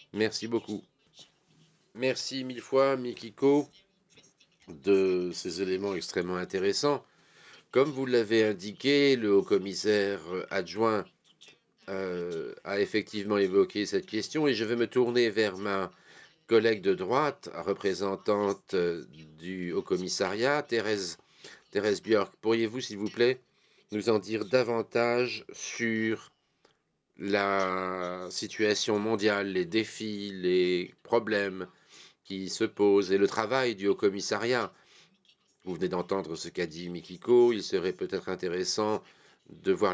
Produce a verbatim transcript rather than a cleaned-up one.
Merci beaucoup. Merci mille fois, Mikiko, de ces éléments extrêmement intéressants. Comme vous l'avez indiqué, le haut-commissaire euh, adjoint euh, a effectivement évoqué cette question et je vais me tourner vers ma collègue de droite, représentante euh, du haut-commissariat, Thérèse, Thérèse Björk. Pourriez-vous, s'il vous plaît, nous en dire davantage sur la situation mondiale, les défis, les problèmes qui se posent et le travail du haut-commissariat? Vous venez d'entendre ce qu'a dit Mikiko, il serait peut-être intéressant de voir